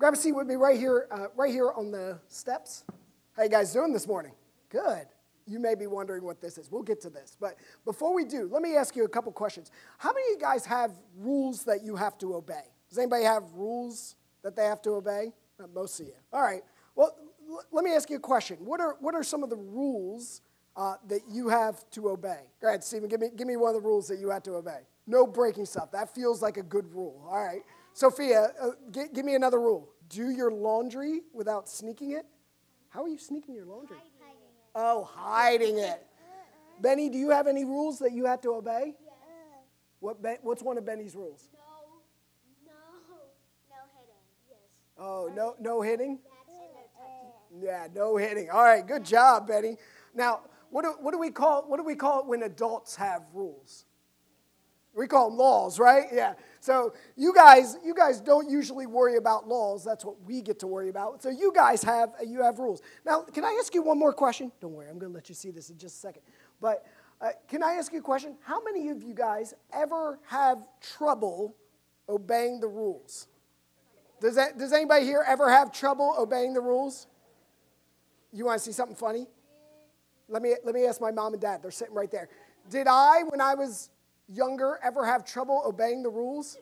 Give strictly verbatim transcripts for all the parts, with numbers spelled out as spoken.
Grab a seat with me right here, uh, right here on the steps. How you guys doing this morning? Good. You may be wondering what this is. We'll get to this. But before we do, let me ask you a couple questions. How many of you guys have rules that you have to obey? Does anybody have rules that they have to obey? Uh, most of you. All right. Well, l- let me ask you a question. What are what are some of the rules uh, that you have to obey? Go ahead, Stephen. Give me give me one of the rules that you have to obey. No breaking stuff. That feels like a good rule. All right. Sophia, uh, g- give me another rule. Do your laundry without sneaking it. How are you sneaking your laundry? Hiding it. Oh, hiding it. Benny, do you have any rules that you have to obey? Yes. What ben, what's one of Benny's rules? No, no, no hitting. Yes. Oh, no no hitting? That's and no touching. Yeah, no hitting. All right, good job, Benny. Now, what do, what do we call what do we call it when adults have rules? We call them laws, right? Yeah. So you guys, you guys don't usually worry about laws. That's what we get to worry about. So you guys have you have rules. Now, can I ask you one more question? Don't worry, I'm going to let you see this in just a second. But uh, can I ask you a question? How many of you guys ever have trouble obeying the rules? Does that, does anybody here ever have trouble obeying the rules? You want to see something funny? Let me let me ask my mom and dad. They're sitting right there. Did I, when I was younger, ever have trouble obeying the rules?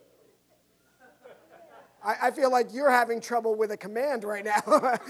I, I feel like you're having trouble with a command right now.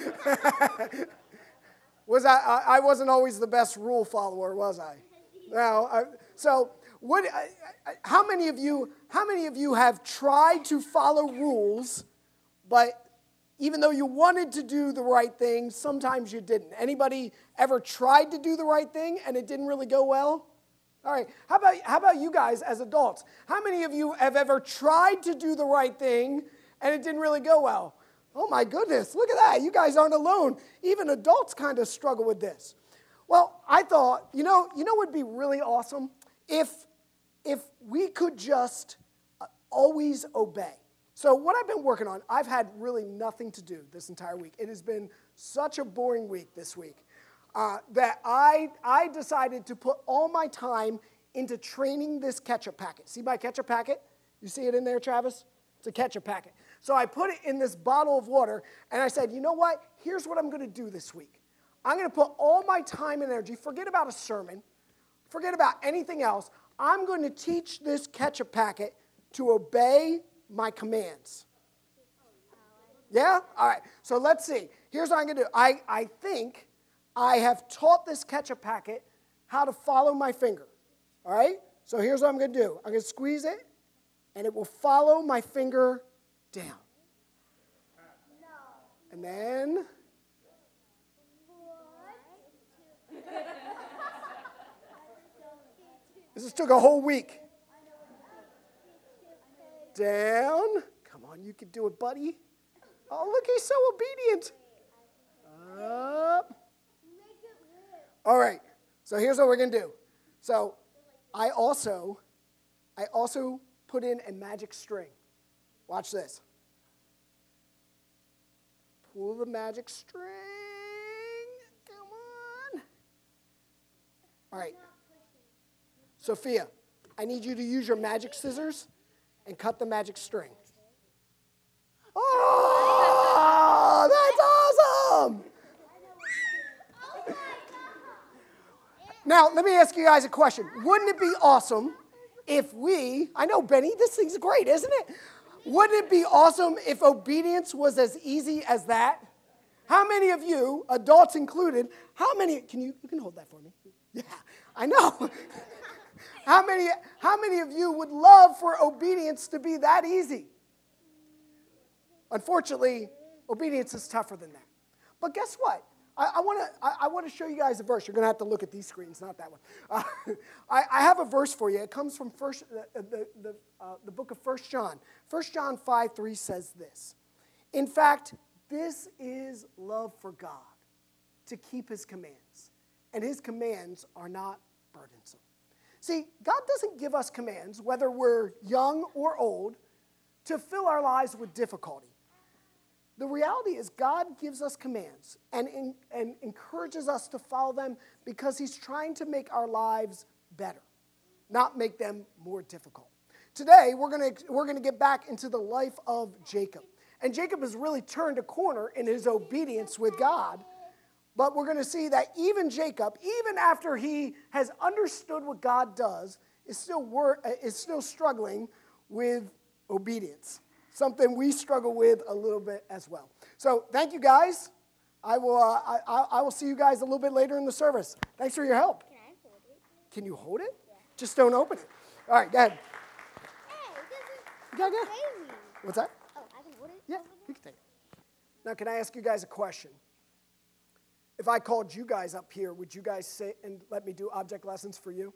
was I, I? I wasn't always the best rule follower, was I? No. I, so, what? I, I, how many of you? How many of you have tried to follow rules, but even though you wanted to do the right thing, sometimes you didn't? Anybody ever tried to do the right thing and it didn't really go well? All right, how about, how about you guys as adults? How many of you have ever tried to do the right thing and it didn't really go well? Oh my goodness, look at that. You guys aren't alone. Even adults kind of struggle with this. Well, I thought, you know, you know what would be really awesome? If, if we could just always obey. So what I've been working on, I've had really nothing to do this entire week. It has been such a boring week this week. Uh, that I I decided to put all my time into training this ketchup packet. See my ketchup packet? You see it in there, Travis? It's a ketchup packet. So I put it in this bottle of water, and I said, you know what? Here's what I'm going to do this week. I'm going to put all my time and energy, forget about a sermon, forget about anything else. I'm going to teach this ketchup packet to obey my commands. Yeah? All right. So let's see. Here's what I'm going to do. I, I think I have taught this ketchup packet how to follow my finger, all right? So here's what I'm going to do. I'm going to squeeze it, and it will follow my finger down. No. And then, this just took a whole week. Down. Come on, you can do it, buddy. Oh, look, he's so obedient. Up. All right, so here's what we're going to do. So I also, I also put in a magic string. Watch this. Pull the magic string. Come on. All right. Sophia, I need you to use your magic scissors and cut the magic string. Oh, that's awesome. Now, let me ask you guys a question. Wouldn't it be awesome if we, I know, Benny, this thing's great, isn't it? Wouldn't it be awesome if obedience was as easy as that? How many of you, adults included, how many, can you, you can hold that for me? Yeah, I know. How many, how many of you would love for obedience to be that easy? Unfortunately, obedience is tougher than that. But guess what? I, I want to I, I want to show you guys a verse. You're going to have to look at these screens, not that one. Uh, I, I have a verse for you. It comes from first, uh, the, the, uh, the book of First John. First John five three says this. In fact, this is love for God, to keep his commands. And his commands are not burdensome. See, God doesn't give us commands, whether we're young or old, to fill our lives with difficulty. The reality is God gives us commands and, in, and encourages us to follow them because he's trying to make our lives better, not make them more difficult. Today, we're going to we're going to get back into the life of Jacob. And Jacob has really turned a corner in his obedience with God. But we're going to see that even Jacob, even after he has understood what God does, is still wor- is still struggling with obedience. Something we struggle with a little bit as well. So thank you guys. I will uh, I, I I will see you guys a little bit later in the service. Thanks for your help. Can I hold it? Can you hold it? Yeah. Just don't open it. All right, go ahead. Hey, this is Go ahead. crazy. What's that? Oh, I can hold it? Yeah, you can take it. Now, can I ask you guys a question? If I called you guys up here, would you guys sit and let me do object lessons for you?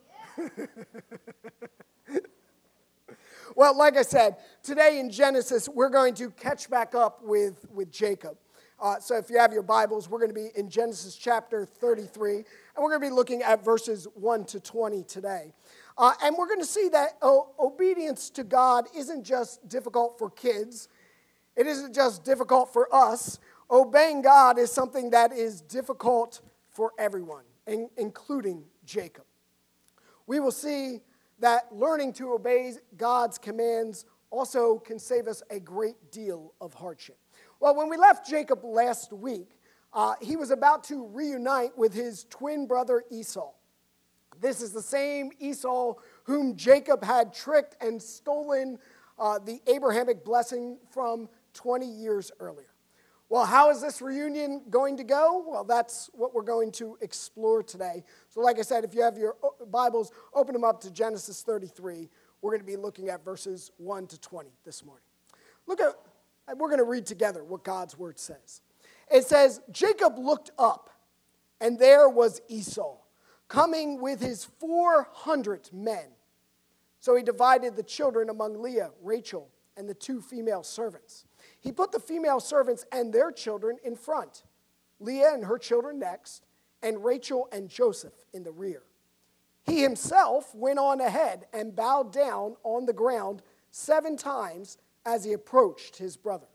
Well, like I said, today in Genesis, we're going to catch back up with, with Jacob. Uh, so if you have your Bibles, we're going to be in Genesis chapter thirty-three, and we're going to be looking at verses one to twenty today. Uh, and we're going to see that oh, obedience to God isn't just difficult for kids. It isn't just difficult for us. Obeying God is something that is difficult for everyone, in, including Jacob. We will see that learning to obey God's commands also can save us a great deal of hardship. Well, when we left Jacob last week, uh, he was about to reunite with his twin brother Esau. This is the same Esau whom Jacob had tricked and stolen uh, the Abrahamic blessing from twenty years earlier. Well, how is this reunion going to go? Well, that's what we're going to explore today. So like I said, if you have your Bibles, open them up to Genesis thirty-three. We're going to be looking at verses one to twenty this morning. Look at, we're going to read together what God's word says. It says, Jacob looked up, and there was Esau, coming with his four hundred men. So he divided the children among Leah, Rachel, and the two female servants. He put the female servants and their children in front, Leah and her children next, and Rachel and Joseph in the rear. He himself went on ahead and bowed down on the ground seven times as he approached his brother.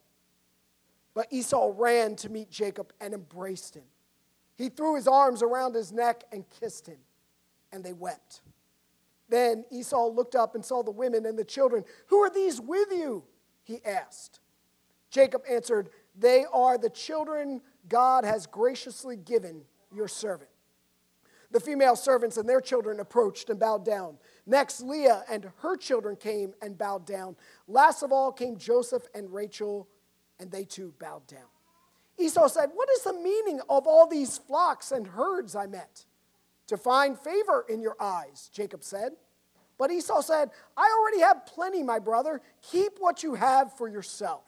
But Esau ran to meet Jacob and embraced him. He threw his arms around his neck and kissed him, and they wept. Then Esau looked up and saw the women and the children. Who are these with you? He asked. Jacob answered, they are the children God has graciously given your servant. The female servants and their children approached and bowed down. Next, Leah and her children came and bowed down. Last of all came Joseph and Rachel, and they too bowed down. Esau said, what is the meaning of all these flocks and herds I met? To find favor in your eyes, Jacob said. But Esau said, I already have plenty, my brother. Keep what you have for yourself.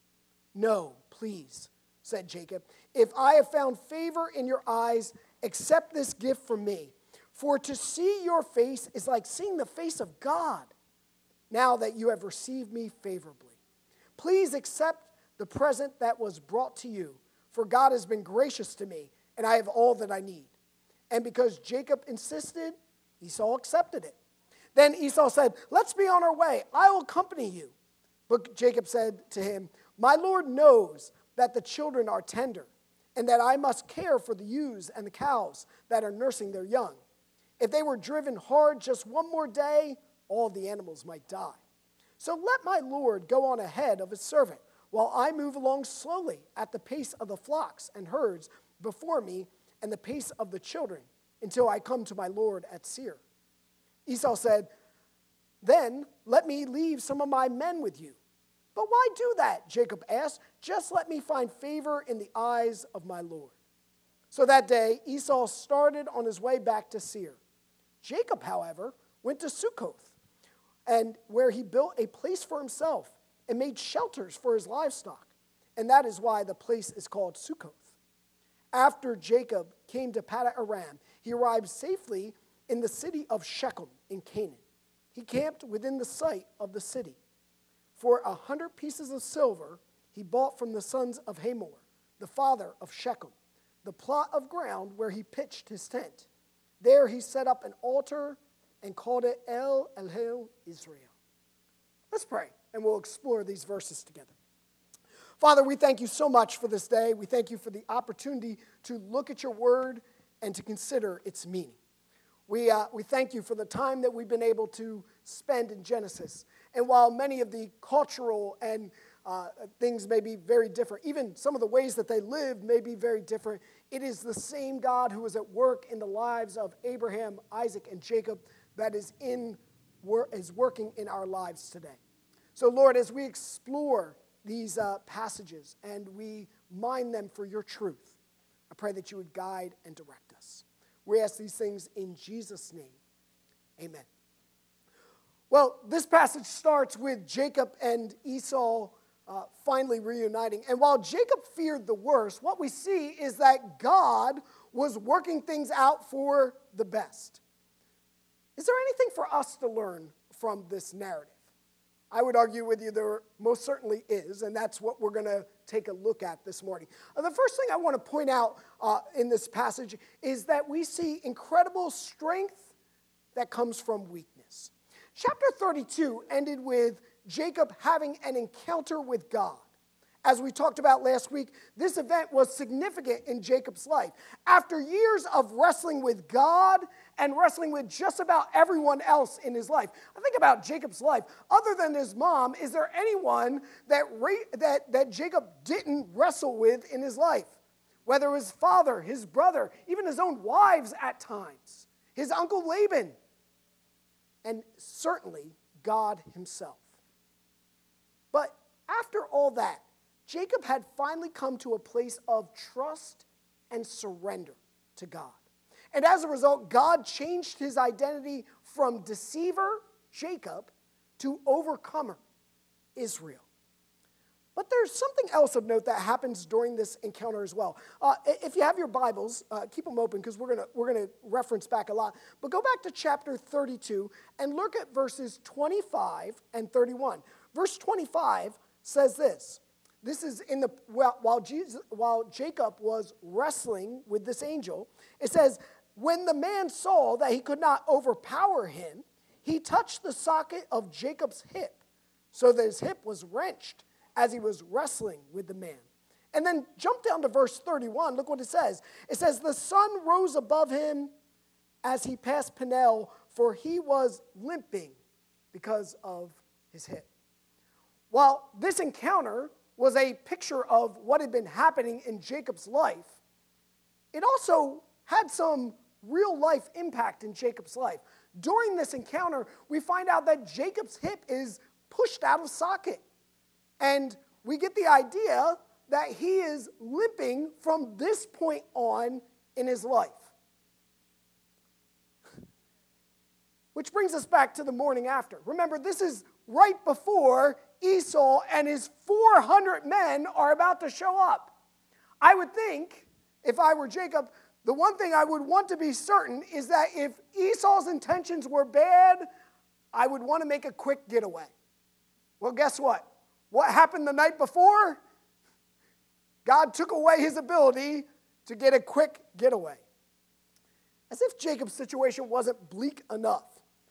No, please, said Jacob. If I have found favor in your eyes, accept this gift from me. For to see your face is like seeing the face of God, now that you have received me favorably. Please accept the present that was brought to you, for God has been gracious to me, and I have all that I need. And because Jacob insisted, Esau accepted it. Then Esau said, let's be on our way. I will accompany you. But Jacob said to him, my Lord knows that the children are tender, and that I must care for the ewes and the cows that are nursing their young. If they were driven hard just one more day, all the animals might die. So let my Lord go on ahead of his servant, while I move along slowly at the pace of the flocks and herds before me and the pace of the children, until I come to my Lord at Seir. Esau said, then let me leave some of my men with you. But why do that? Jacob asked. Just let me find favor in the eyes of my Lord. So that day, Esau started on his way back to Seir. Jacob, however, went to Succoth, and where he built a place for himself and made shelters for his livestock. And that is why the place is called Succoth. After Jacob came to Padan Aram, he arrived safely in the city of Shechem in Canaan. He camped within the site of the city. For a hundred pieces of silver he bought from the sons of Hamor, the father of Shechem, the plot of ground where he pitched his tent. There he set up an altar and called it El Elohei Israel. Let's pray, and we'll explore these verses together. Father, we thank you so much for this day. We thank you for the opportunity to look at your word and to consider its meaning. We, uh, we thank you for the time that we've been able to spend in Genesis. And while many of the cultural and uh, things may be very different. Even some of the ways that they live may be very different. It is the same God who is at work in the lives of Abraham, Isaac, and Jacob that is in is working in our lives today. So, Lord, as we explore these uh, passages and we mine them for your truth, I pray that you would guide and direct us. We ask these things in Jesus' name. Amen. Well, this passage starts with Jacob and Esau uh, finally reuniting. And while Jacob feared the worst, what we see is that God was working things out for the best. Is there anything for us to learn from this narrative? I would argue with you there most certainly is, and that's what we're going to take a look at this morning. Uh, the first thing I want to point out uh, in this passage is that we see incredible strength that comes from weakness. Chapter thirty-two ended with Jacob having an encounter with God. As we talked about last week, this event was significant in Jacob's life. After years of wrestling with God and wrestling with just about everyone else in his life. I think about Jacob's life. Other than his mom, is there anyone that, that, that Jacob didn't wrestle with in his life? Whether it was his father, his brother, even his own wives at times, his uncle Laban, and certainly God himself. But after all that, Jacob had finally come to a place of trust and surrender to God. And as a result, God changed his identity from deceiver, Jacob, to overcomer, Israel. But there's something else of note that happens during this encounter as well. Uh, if you have your Bibles, uh, keep them open because we're going we're gonna reference back a lot. But go back to chapter thirty-two and look at verses twenty-five and thirty-one. Verse twenty-five says this. This is in the while Jesus while Jacob was wrestling with this angel. It says, when the man saw that he could not overpower him, he touched the socket of Jacob's hip, so that his hip was wrenched as he was wrestling with the man. And then jump down to verse thirty-one. Look what it says. It says, the sun rose above him as he passed Peniel, for he was limping because of his hip. While this encounter was a picture of what had been happening in Jacob's life, it also had some real-life impact in Jacob's life. During this encounter, we find out that Jacob's hip is pushed out of socket. And we get the idea that he is limping from this point on in his life. Which brings us back to the morning after. Remember, this is right before Esau and his four hundred men are about to show up. I would think, if I were Jacob, the one thing I would want to be certain is that if Esau's intentions were bad, I would want to make a quick getaway. Well, guess what? What happened the night before? God took away his ability to get a quick getaway. As if Jacob's situation wasn't bleak enough.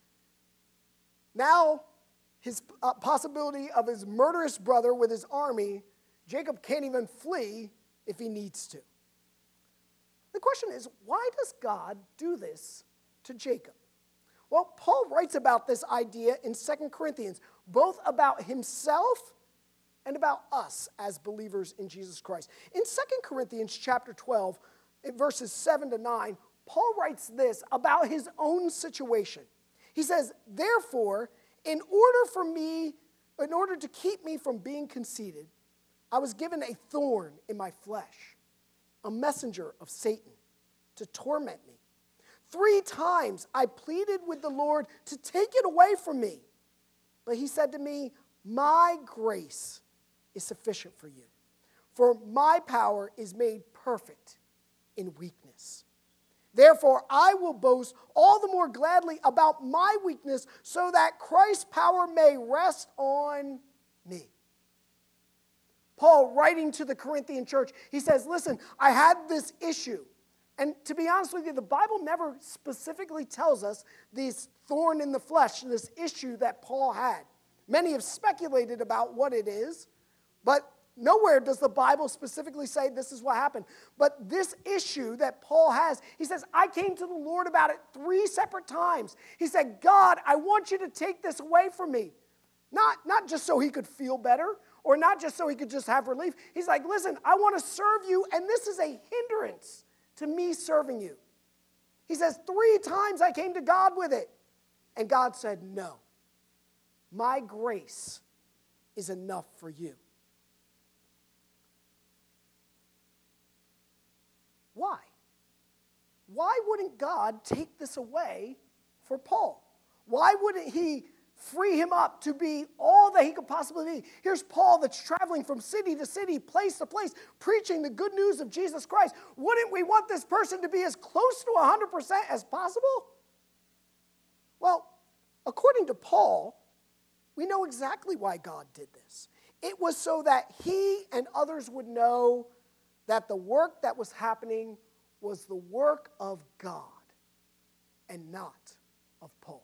Now, his uh, possibility of his murderous brother with his army, Jacob can't even flee if he needs to. The question is, why does God do this to Jacob? Well, Paul writes about this idea in Second Corinthians, both about himself and about us as believers in Jesus Christ. In Second Corinthians chapter twelve, in verses seven to nine, Paul writes this about his own situation. He says, therefore, in order for me, in order to keep me from being conceited, I was given a thorn in my flesh, a messenger of Satan to torment me. Three times I pleaded with the Lord to take it away from me. But he said to me, my grace is sufficient for you, for my power is made perfect in weakness. Therefore, I will boast all the more gladly about my weakness so that Christ's power may rest on me. Paul, writing to the Corinthian church, he says, listen, I had this issue. And to be honest with you, the Bible never specifically tells us this thorn in the flesh, this issue that Paul had. Many have speculated about what it is, but nowhere does the Bible specifically say this is what happened. But this issue that Paul has, he says, I came to the Lord about it three separate times. He said, God, I want you to take this away from me. Not, not just so he could feel better or not just so he could just have relief. He's like, listen, I want to serve you, and this is a hindrance to me serving you. He says, three times I came to God with it. And God said, no, my grace is enough for you. Why? Why wouldn't God take this away for Paul? Why wouldn't he free him up to be all that he could possibly be? Here's Paul that's traveling from city to city, place to place, preaching the good news of Jesus Christ. Wouldn't we want this person to be as close to one hundred percent as possible? Well, according to Paul, we know exactly why God did this. It was so that he and others would know that the work that was happening was the work of God and not of Paul.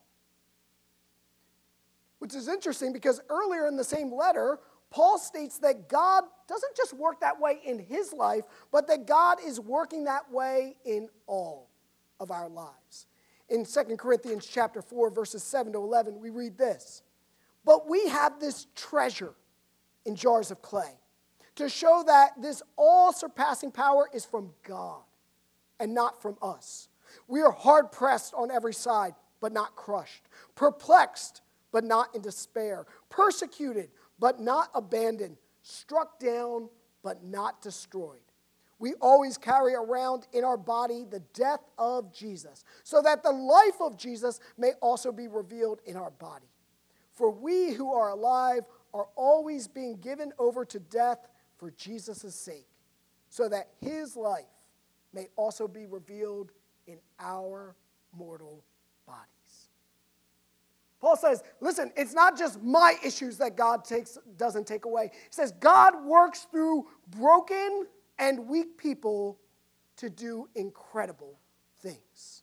Which is interesting because earlier in the same letter, Paul states that God doesn't just work that way in his life, but that God is working that way in all of our lives. In Second Corinthians chapter four, verses seven to eleven, we read this. But we have this treasure in jars of clay to show that this all-surpassing power is from God and not from us. We are hard-pressed on every side, but not crushed. Perplexed, but not in despair. Persecuted, but not abandoned. Struck down, but not destroyed. We always carry around in our body the death of Jesus, so that the life of Jesus may also be revealed in our body. For we who are alive are always being given over to death for Jesus' sake, so that his life may also be revealed in our mortal bodies. Paul says, listen, it's not just my issues that God takes, doesn't take away. He says, God works through broken and weak people to do incredible things.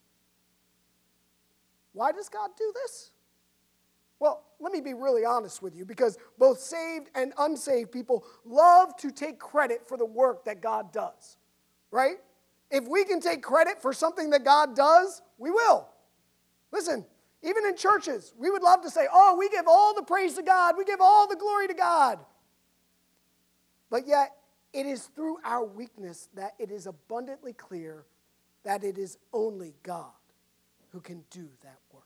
Why does God do this? Well, let me be really honest with you, because both saved and unsaved people love to take credit for the work that God does, right? If we can take credit for something that God does, we will. Listen, even in churches, we would love to say, oh, we give all the praise to God, we give all the glory to God. But yet, it is through our weakness that it is abundantly clear that it is only God who can do that work.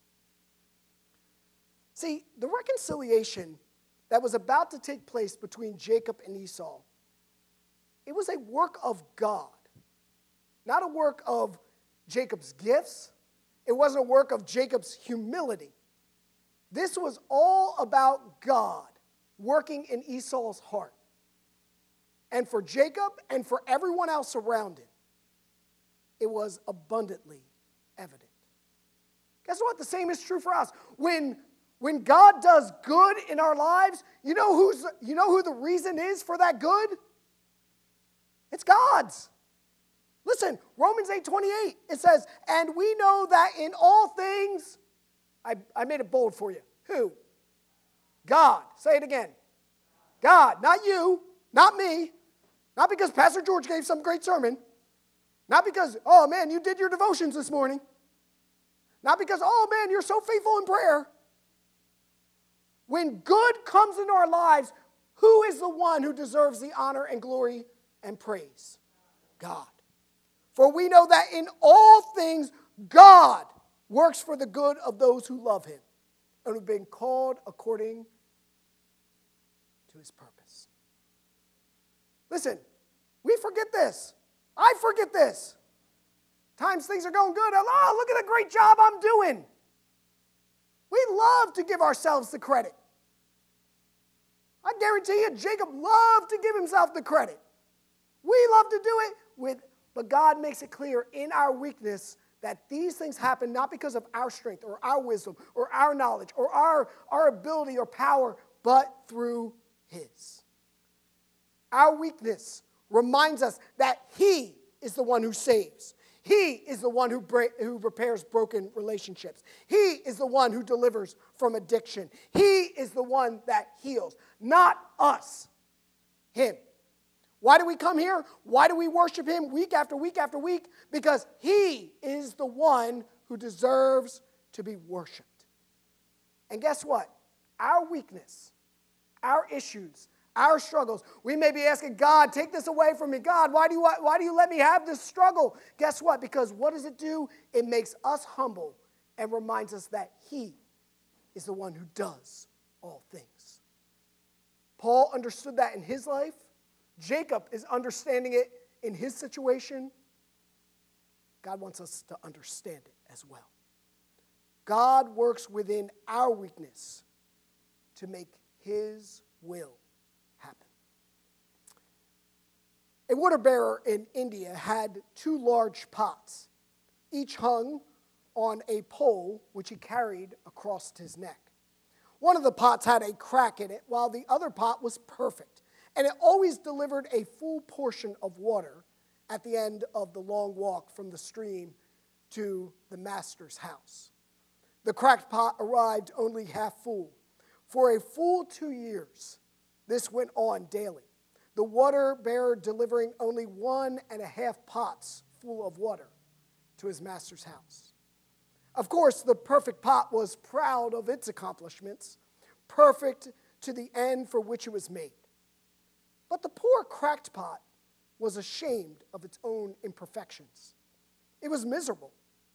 See, the reconciliation that was about to take place between Jacob and Esau, it was a work of God, not a work of Jacob's gifts. It wasn't a work of Jacob's humility. This was all about God working in Esau's heart. And for Jacob and for everyone else around him, it was abundantly evident. Guess what? The same is true for us. When, when God does good in our lives, you know who's you know who the reason is for that good? It's God's. Listen, Romans eight twenty-eight, it says, and we know that in all things, I, I made it bold for you. Who? God. Say it again. God, not you, not me, not because Pastor George gave some great sermon, not because, oh man, you did your devotions this morning, not because, oh man, you're so faithful in prayer. When good comes into our lives, who is the one who deserves the honor and glory and praise? God. For we know that in all things, God works for the good of those who love him and who've been called according to his purpose. Listen, we forget this. I forget this. Times things are going good. Oh, look at the great job I'm doing. We love to give ourselves the credit. I guarantee you, Jacob loved to give himself the credit. We love to do it with, but God makes it clear in our weakness that these things happen not because of our strength or our wisdom or our knowledge or our, our ability or power, but through his. Our weakness reminds us that he is the one who saves. He is the one who, break, who repairs broken relationships. He is the one who delivers from addiction. He is the one that heals, not us, him. Why do we come here? Why do we worship him week after week after week? Because he is the one who deserves to be worshiped. And guess what? Our weakness, our issues, our struggles. We may be asking, God, take this away from me. God, why do you, why do you let me have this struggle? Guess what? Because what does it do? It makes us humble and reminds us that he is the one who does all things. Paul understood that in his life. Jacob is understanding it in his situation. God wants us to understand it as well. God works within our weakness to make his will happen. A water bearer in India had two large pots, each hung on a pole which he carried across his neck. One of the pots had a crack in it, while the other pot was perfect, and it always delivered a full portion of water at the end of the long walk from the stream to the master's house. The cracked pot arrived only half full. For a full two years, this went on daily, the water bearer delivering only one and a half pots full of water to his master's house. Of course, the perfect pot was proud of its accomplishments, perfect to the end for which it was made. But the poor cracked pot was ashamed of its own imperfections. It was miserable.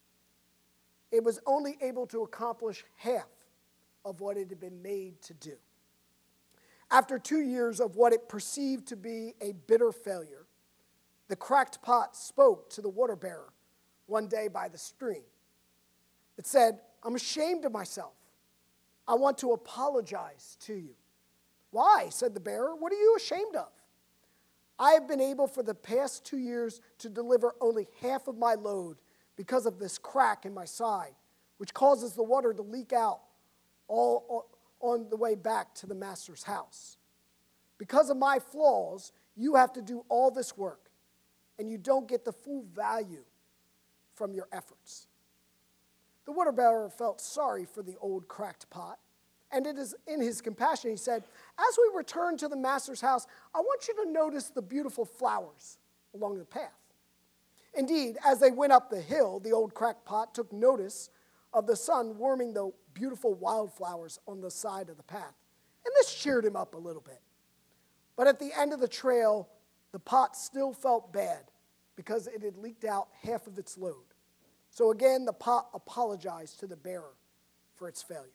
It was only able to accomplish half of what it had been made to do. After two years of what it perceived to be a bitter failure, the cracked pot spoke to the water bearer one day by the stream. It said, I'm ashamed of myself. I want to apologize to you. Why? Said the bearer. What are you ashamed of? I have been able for the past two years to deliver only half of my load because of this crack in my side, which causes the water to leak out all on the way back to the master's house. Because of my flaws, you have to do all this work, and you don't get the full value from your efforts. The water bearer felt sorry for the old cracked pot, and it is in his compassion he said, as we return to the master's house, I want you to notice the beautiful flowers along the path. Indeed, as they went up the hill, the old cracked pot took notice of the sun warming the beautiful wildflowers on the side of the path. And this cheered him up a little bit. But at the end of the trail, the pot still felt bad because it had leaked out half of its load. So again, the pot apologized to the bearer for its failure.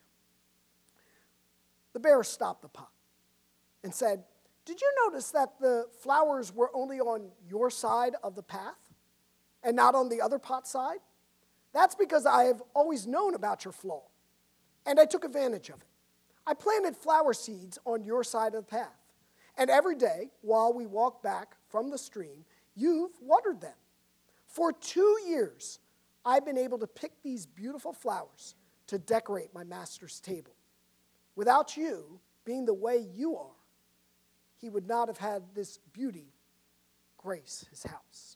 The bearer stopped the pot and said, did you notice that the flowers were only on your side of the path and not on the other pot side? That's because I have always known about your flaw, and I took advantage of it. I planted flower seeds on your side of the path, and every day while we walk back from the stream, you've watered them. For two years, I've been able to pick these beautiful flowers to decorate my master's table. Without you being the way you are, he would not have had this beauty grace his house.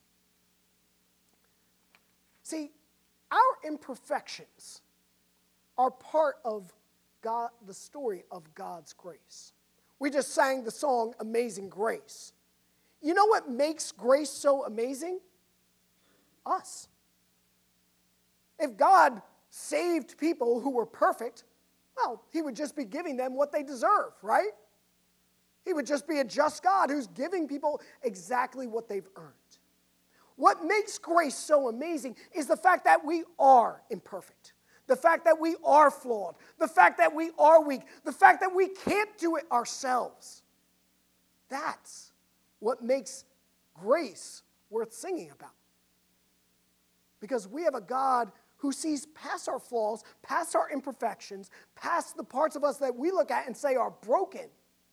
See, our imperfections are part of God, the story of God's grace. We just sang the song, Amazing Grace. You know what makes grace so amazing? Us. If God saved people who were perfect, well, he would just be giving them what they deserve, right? He would just be a just God who's giving people exactly what they've earned. What makes grace so amazing is the fact that we are imperfect, the fact that we are flawed, the fact that we are weak, the fact that we can't do it ourselves. That's what makes grace worth singing about. Because we have a God who sees past our flaws, past our imperfections, past the parts of us that we look at and say are broken.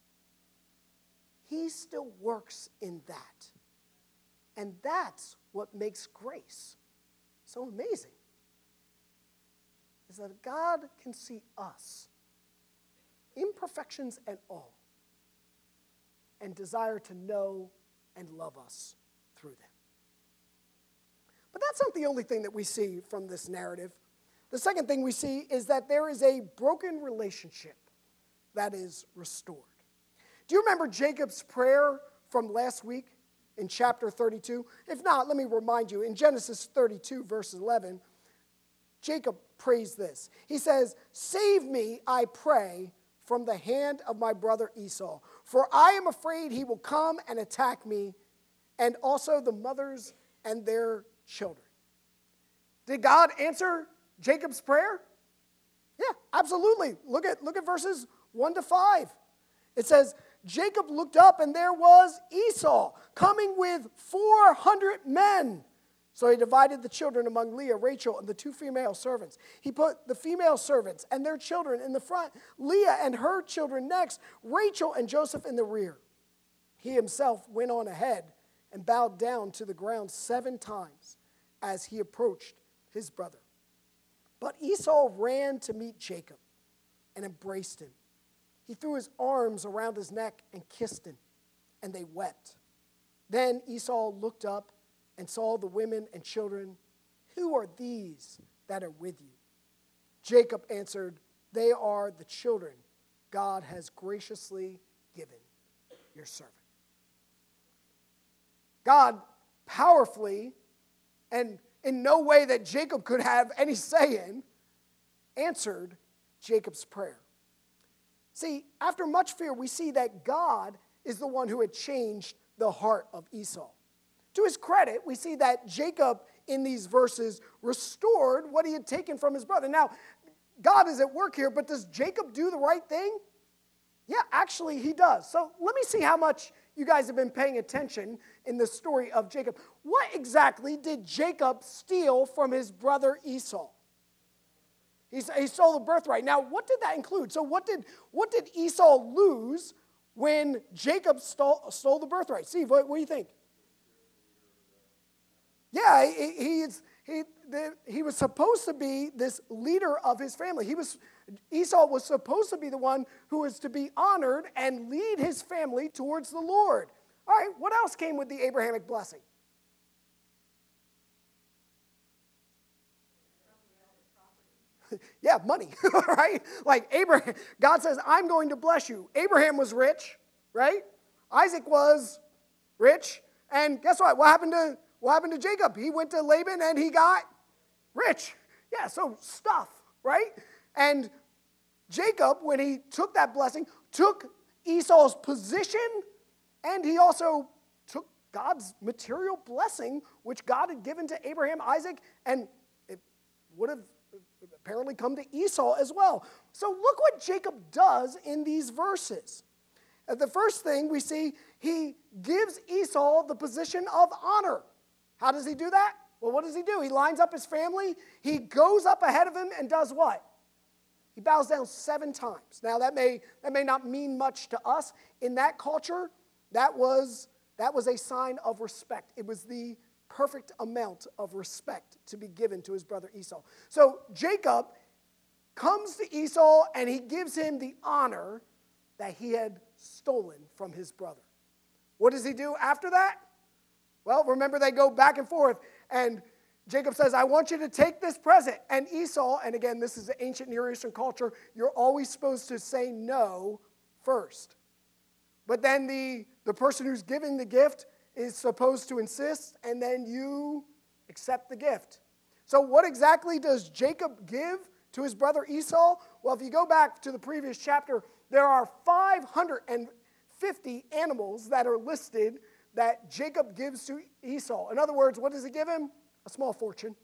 He still works in that. And that's what makes grace so amazing. Is that God can see us, imperfections and all, and desire to know and love us through them. But that's not the only thing that we see from this narrative. The second thing we see is that there is a broken relationship that is restored. Do you remember Jacob's prayer from last week in chapter thirty-two? If not, let me remind you. In Genesis thirty-two, verse eleven, Jacob prays this. He says, save me, I pray, from the hand of my brother Esau. For I am afraid he will come and attack me, and also the mothers and their children. Did God answer Jacob's prayer? Yeah, absolutely. Look at, look at verses one to five. It says, Jacob looked up, and there was Esau coming with four hundred men. So he divided the children among Leah, Rachel, and the two female servants. He put the female servants and their children in the front, Leah and her children next, Rachel and Joseph in the rear. He himself went on ahead and bowed down to the ground seven times as he approached his brother. But Esau ran to meet Jacob and embraced him. He threw his arms around his neck and kissed him, and they wept. Then Esau looked up and saw the women and children. Who are these that are with you? Jacob answered, they are the children God has graciously given your servant. God powerfully, and in no way that Jacob could have any say in, answered Jacob's prayer. See, after much fear, we see that God is the one who had changed the heart of Esau. To his credit, we see that Jacob, in these verses, restored what he had taken from his brother. Now, God is at work here, but does Jacob do the right thing? Yeah, actually, he does. So let me see how much you guys have been paying attention in the story of Jacob. What exactly did Jacob steal from his brother Esau? He, he stole the birthright. Now, what did that include? So what did, what did Esau lose when Jacob stole, stole the birthright? Steve, what, what do you think? Yeah, he, he, he, he was supposed to be this leader of his family. He was, Esau was supposed to be the one who was to be honored and lead his family towards the Lord. All right, what else came with the Abrahamic blessing? Yeah, money, right? Like Abraham, God says, I'm going to bless you. Abraham was rich, right? Isaac was rich. And guess what? What happened to What happened to Jacob? He went to Laban and he got rich. Yeah, so stuff, right? And Jacob, when he took that blessing, took Esau's position, and he also took God's material blessing, which God had given to Abraham, Isaac, and it would have apparently come to Esau as well. So look what Jacob does in these verses. The first thing we see, he gives Esau the position of honor. How does he do that? Well, what does he do? He lines up his family. He goes up ahead of him and does what? He bows down seven times. Now, that may, that may not mean much to us. In that culture, that was, that was a sign of respect. It was the perfect amount of respect to be given to his brother Esau. So Jacob comes to Esau and he gives him the honor that he had stolen from his brother. What does he do after that? Well, remember, they go back and forth, and Jacob says, I want you to take this present. And Esau, and again, this is the ancient Near Eastern culture, you're always supposed to say no first. But then the, the person who's giving the gift is supposed to insist, and then you accept the gift. So what exactly does Jacob give to his brother Esau? Well, if you go back to the previous chapter, there are five hundred fifty animals that are listed that Jacob gives to Esau. In other words, what does he give him? A small fortune.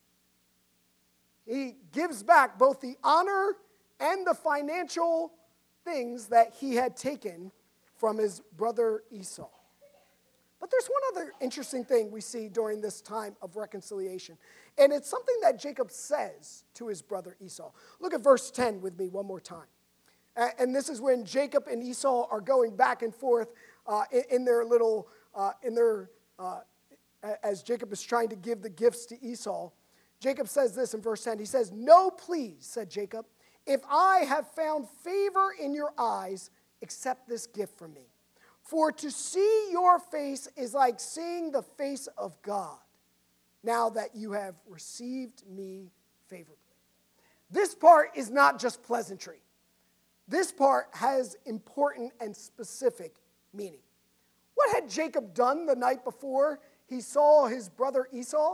He gives back both the honor and the financial things that he had taken from his brother Esau. But there's one other interesting thing we see during this time of reconciliation, and it's something that Jacob says to his brother Esau. Look at verse ten with me one more time. And this is when Jacob and Esau are going back and forth uh, in their little, uh, in their, uh, as Jacob is trying to give the gifts to Esau. Jacob says this in verse ten. He says, no, please, said Jacob, if I have found favor in your eyes, accept this gift from me. For to see your face is like seeing the face of God, now that you have received me favorably. This part is not just pleasantry. This part has important and specific meaning. What had Jacob done the night before he saw his brother Esau?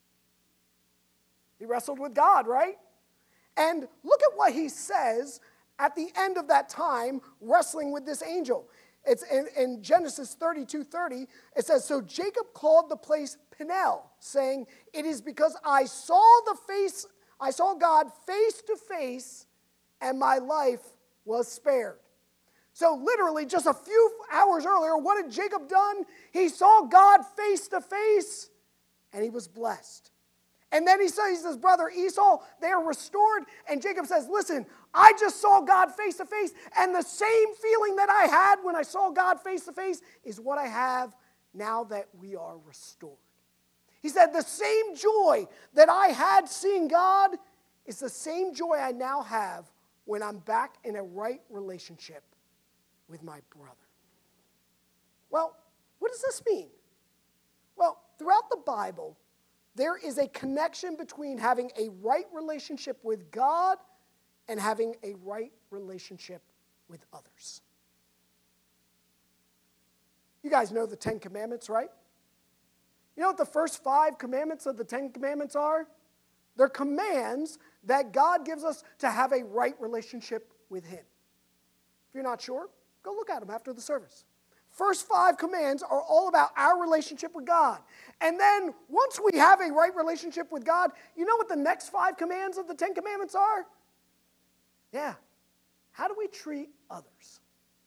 He wrestled with God, right? And look at what he says at the end of that time wrestling with this angel. It's in, in Genesis thirty-two thirty, it says, so Jacob called the place Peniel, saying, it is because I saw the face, I saw God face to face, and my life was spared. So literally just a few hours earlier, what had Jacob done? He saw God face to face, and he was blessed. And then he says to his brother Esau, they are restored. And Jacob says, listen, I just saw God face to face. And the same feeling that I had when I saw God face to face is what I have now that we are restored. He said, the same joy that I had seeing God is the same joy I now have when I'm back in a right relationship with my brother. Well, what does this mean? Well, throughout the Bible, there is a connection between having a right relationship with God and having a right relationship with others. You guys know the Ten Commandments, right? You know what the first five commandments of the Ten Commandments are? They're commands that God gives us to have a right relationship with him. If you're not sure, go look at them after the service. First five commands are all about our relationship with God. And then once we have a right relationship with God, you know what the next five commands of the Ten Commandments are? Yeah. How do we treat others?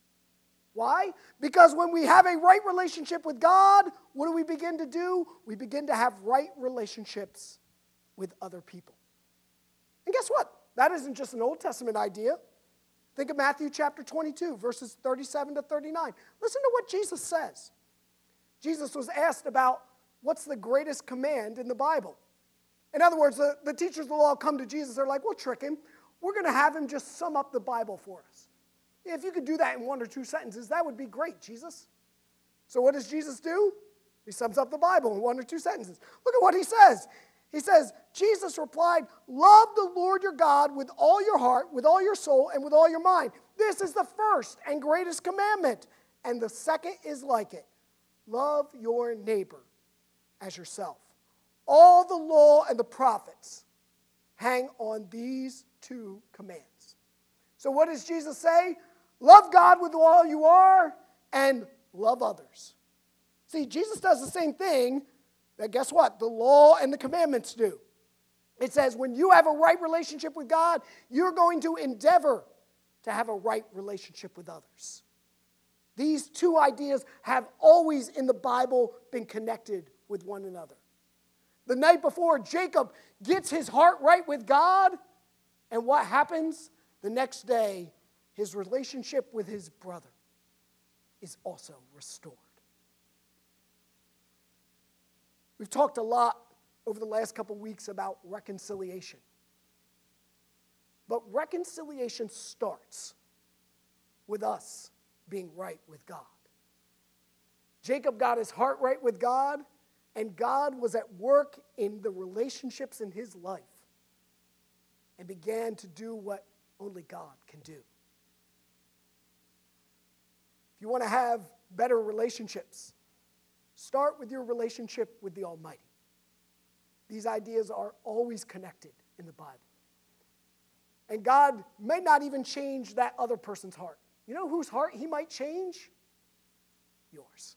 Why? Because when we have a right relationship with God, what do we begin to do? We begin to have right relationships with other people. And guess what? That isn't just an Old Testament idea. Think of Matthew chapter twenty-two, verses thirty-seven to thirty-nine. Listen to what Jesus says. Jesus was asked about what's the greatest command in the Bible. In other words, the, the teachers of the law come to Jesus. They're like, we'll trick him. We're going to have him just sum up the Bible for us. If you could do that in one or two sentences, that would be great, Jesus. So what does Jesus do? He sums up the Bible in one or two sentences. Look at what he says. He says, Jesus replied, love the Lord your God with all your heart, with all your soul, and with all your mind. This is the first and greatest commandment. And the second is like it. Love your neighbor as yourself. All the law and the prophets hang on these two commands. So what does Jesus say? Love God with all you are and love others. See, Jesus does the same thing that, guess what? The law and the commandments do. It says when you have a right relationship with God, you're going to endeavor to have a right relationship with others. These two ideas have always in the Bible been connected with one another. The night before, Jacob gets his heart right with God, and what happens? The next day, his relationship with his brother is also restored. We've talked a lot over the last couple weeks about reconciliation. But reconciliation starts with us being right with God. Jacob got his heart right with God, and God was at work in the relationships in his life and began to do what only God can do. If you want to have better relationships, start with your relationship with the Almighty. These ideas are always connected in the Bible. And God may not even change that other person's heart. You know whose heart he might change? Yours.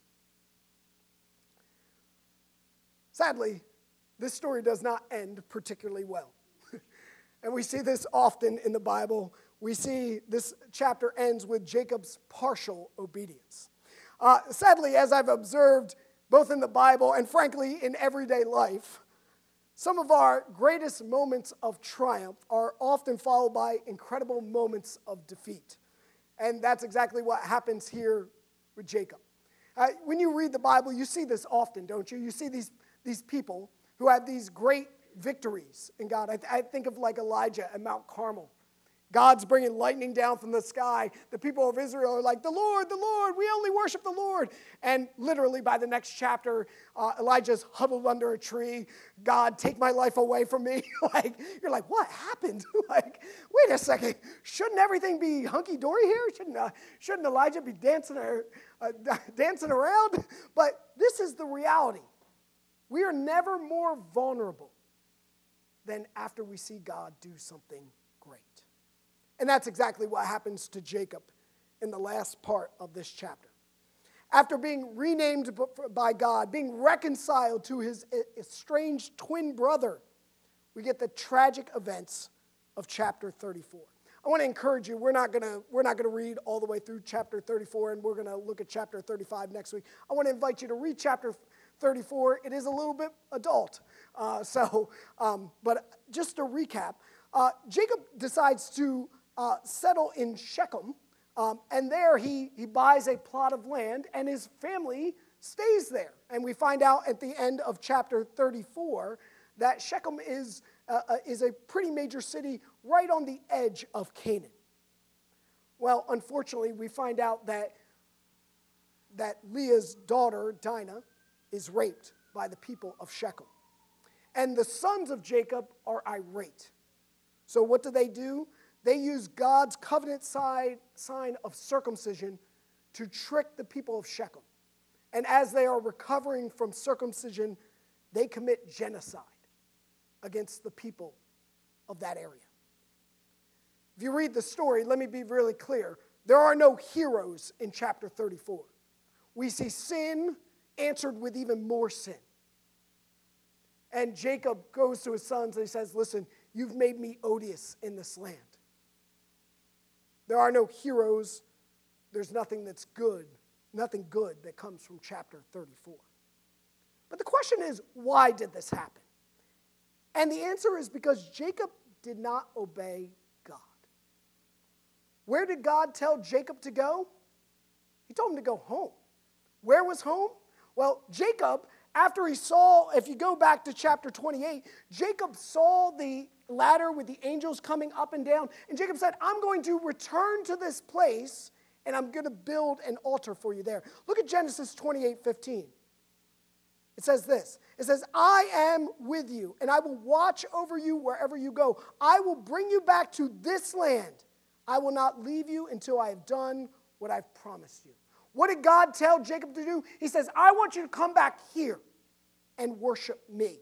Sadly, this story does not end particularly well. And we see this often in the Bible. We see this chapter ends with Jacob's partial obedience. Uh, sadly, as I've observed both in the Bible and frankly in everyday life, some of our greatest moments of triumph are often followed by incredible moments of defeat. And that's exactly what happens here with Jacob. Uh, when you read the Bible, you see this often, don't you? You see these, these people who have these great victories in God. I, th- I think of like Elijah at Mount Carmel. God's bringing lightning down from the sky. The people of Israel are like, the Lord, the Lord, we only worship the Lord. And literally by the next chapter, uh, Elijah's huddled under a tree. God, take my life away from me. Like, you're like, what happened? Like, wait a second. Shouldn't everything be hunky-dory here? Shouldn't, uh, shouldn't Elijah be dancing, uh, dancing around? But this is the reality. We are never more vulnerable than after we see God do something great. And that's exactly what happens to Jacob in the last part of this chapter. After being renamed by God, being reconciled to his estranged twin brother, we get the tragic events of chapter thirty-four. I want to encourage you, we're not going to we're not going to read all the way through chapter thirty-four, and we're going to look at chapter thirty-five next week. I want to invite you to read chapter thirty-four. It is a little bit adult. Uh, so, um, but just to recap, uh, Jacob decides to uh, settle in Shechem, um, and there he, he buys a plot of land, and his family stays there. And we find out at the end of chapter thirty-four that Shechem is, uh, uh, is a pretty major city right on the edge of Canaan. Well, unfortunately, we find out that, that Leah's daughter, Dinah, is raped by the people of Shechem. And the sons of Jacob are irate. So what do they do? They use God's covenant side, sign of circumcision to trick the people of Shechem. And as they are recovering from circumcision, they commit genocide against the people of that area. If you read the story, let me be really clear. There are no heroes in chapter thirty-four. We see sin answered with even more sin. And Jacob goes to his sons and he says, listen, you've made me odious in this land. There are no heroes. There's nothing that's good, nothing good that comes from chapter thirty-four. But the question is, why did this happen? And the answer is because Jacob did not obey God. Where did God tell Jacob to go? He told him to go home. Where was home? Well, Jacob, after he saw, if you go back to chapter twenty-eight, Jacob saw the ladder with the angels coming up and down, and Jacob said, I'm going to return to this place, and I'm going to build an altar for you there. Look at Genesis twenty-eight fifteen. It says this. It says, I am with you, and I will watch over you wherever you go. I will bring you back to this land. I will not leave you until I have done what I've promised you. What did God tell Jacob to do? He says, I want you to come back here and worship me.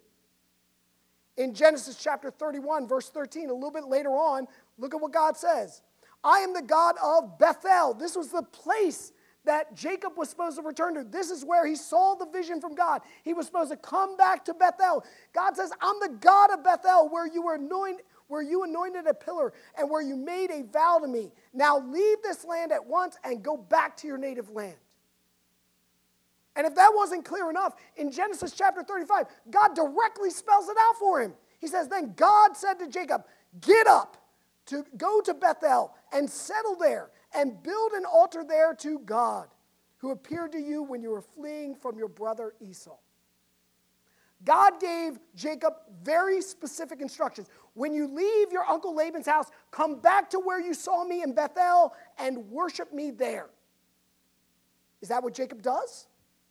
In Genesis chapter thirty-one, verse thirteen, a little bit later on, look at what God says. I am the God of Bethel. This was the place that Jacob was supposed to return to. This is where he saw the vision from God. He was supposed to come back to Bethel. God says, I'm the God of Bethel, where you were anointed, where you anointed a pillar and where you made a vow to me. Now leave this land at once and go back to your native land. And if that wasn't clear enough, in Genesis chapter thirty-five, God directly spells it out for him. He says, then God said to Jacob, get up, to go to Bethel and settle there and build an altar there to God, who appeared to you when you were fleeing from your brother Esau. God gave Jacob very specific instructions. When you leave your uncle Laban's house, come back to where you saw me in Bethel and worship me there. Is that what Jacob does?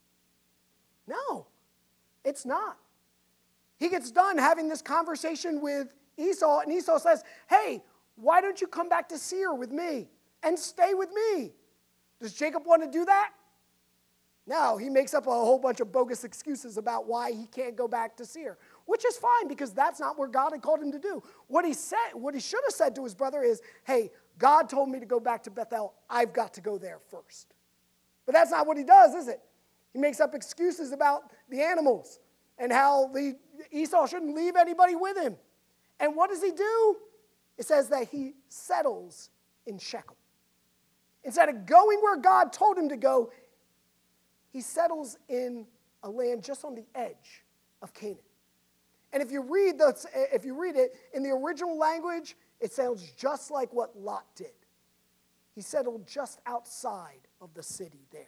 No, it's not. He gets done having this conversation with Esau, and Esau says, hey, why don't you come back to Seir with me and stay with me? Does Jacob want to do that? No, he makes up a whole bunch of bogus excuses about why he can't go back to Seir, which is fine because that's not where God had called him to do. What he said, what he should have said to his brother is, hey, God told me to go back to Bethel. I've got to go there first. But that's not what he does, is it? He makes up excuses about the animals and how the, Esau shouldn't leave anybody with him. And what does he do? It says that he settles in Shechem. Instead of going where God told him to go, he settles in a land just on the edge of Canaan. And if you read the, if you read it in the original language, it sounds just like what Lot did. He settled just outside of the city there.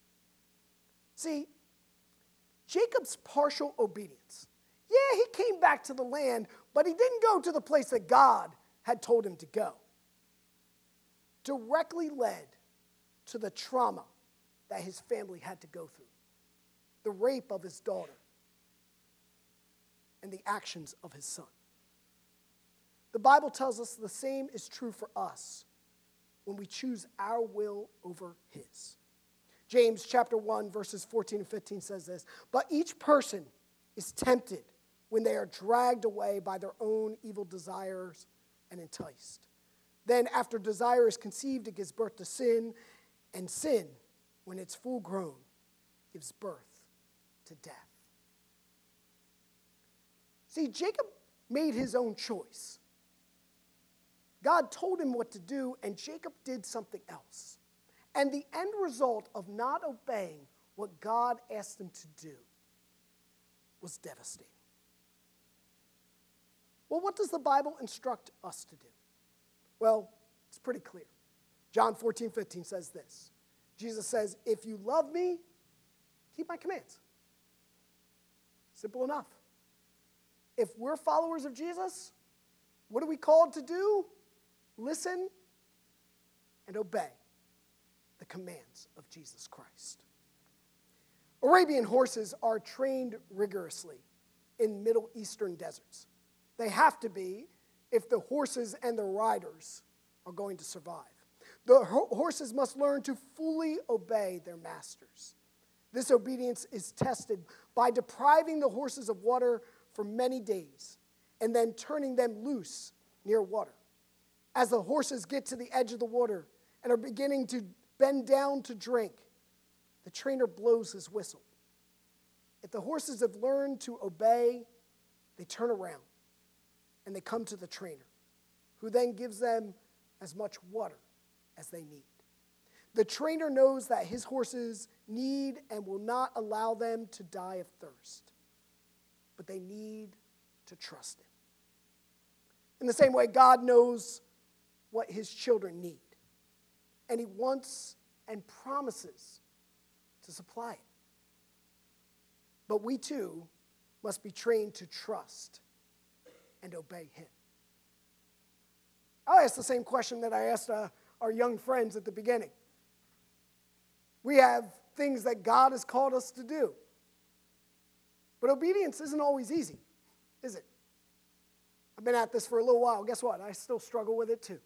See, Jacob's partial obedience. Yeah, he came back to the land, but he didn't go to the place that God had told him to go. Directly led to the trauma that his family had to go through. The rape of his daughter and the actions of his son. The Bible tells us the same is true for us when we choose our will over his. James chapter one, verses fourteen and fifteen says this, but each person is tempted when they are dragged away by their own evil desires and enticed. Then after desire is conceived, it gives birth to sin, and sin, when it's full grown, gives birth to death. See, Jacob made his own choice. God told him what to do, and Jacob did something else. And the end result of not obeying what God asked him to do was devastating. Well, what does the Bible instruct us to do? Well, it's pretty clear. John fourteen fifteen says this. Jesus says, if you love me, keep my commands. Simple enough. If we're followers of Jesus, what are we called to do? Listen and obey the commands of Jesus Christ. Arabian horses are trained rigorously in Middle Eastern deserts. They have to be if the horses and the riders are going to survive. The ho- horses must learn to fully obey their masters. This obedience is tested by depriving the horses of water for many days and then turning them loose near water. As the horses get to the edge of the water and are beginning to bend down to drink, the trainer blows his whistle. If the horses have learned to obey, they turn around and they come to the trainer, who then gives them as much water as they need. The trainer knows that his horses need and will not allow them to die of thirst, but they need to trust him. In the same way, God knows what his children need, and he wants and promises to supply it. But we too must be trained to trust and obey him. I'll ask the same question that I asked uh, our young friends at the beginning. We have things that God has called us to do. But obedience isn't always easy, is it? I've been at this for a little while. Guess what? I still struggle with it too.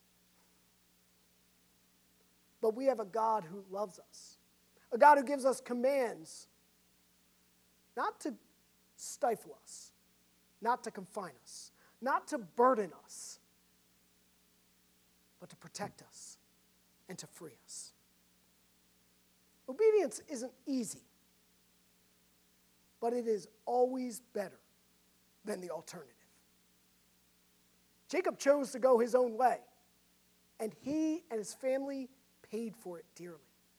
But we have a God who loves us, a God who gives us commands, not to stifle us, not to confine us, not to burden us, but to protect us and to free us. Obedience isn't easy, but it is always better than the alternative. Jacob chose to go his own way, and he and his family paid for it dearly.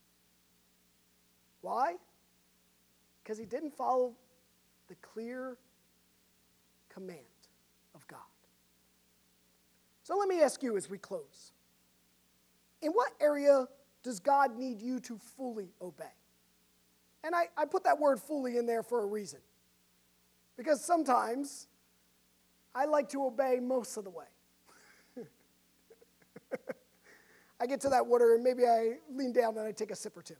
Why? Because he didn't follow the clear command of God. So let me ask you as we close. In what area does God need you to fully obey? And I, I put that word fully in there for a reason. Because sometimes I like to obey most of the way. I get to that water and maybe I lean down and I take a sip or two.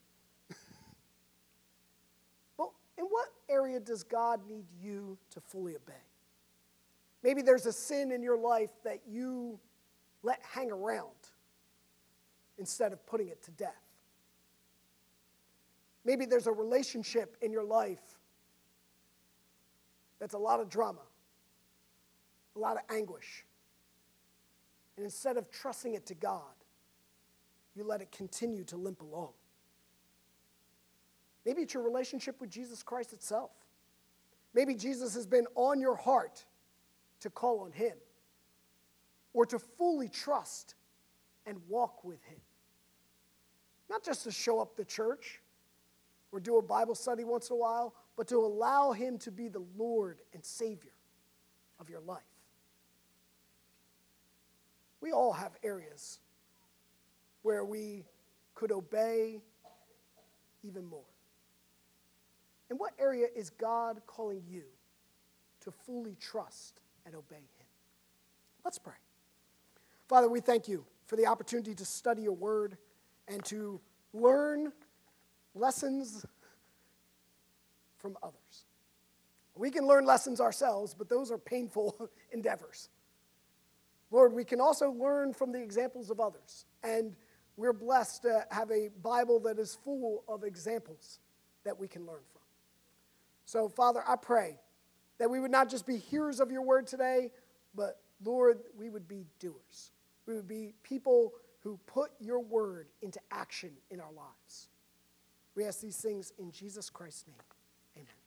But in what area does God need you to fully obey? Maybe there's a sin in your life that you let hang around instead of putting it to death. Maybe there's a relationship in your life that's a lot of drama, a lot of anguish. And instead of trusting it to God, you let it continue to limp along. Maybe it's your relationship with Jesus Christ itself. Maybe Jesus has been on your heart to call on him or to fully trust and walk with him. Not just to show up to church or do a Bible study once in a while, but to allow him to be the Lord and Savior of your life. We all have areas where we could obey even more. In what area is God calling you to fully trust and obey him? Let's pray. Father, we thank you for the opportunity to study your word and to learn lessons from others. We can learn lessons ourselves, but those are painful endeavors. Lord, we can also learn from the examples of others, and we're blessed to have a Bible that is full of examples that we can learn from. So, Father, I pray that we would not just be hearers of your word today, but, Lord, we would be doers. We would be people who put your word into action in our lives. We ask these things in Jesus Christ's name. Amen.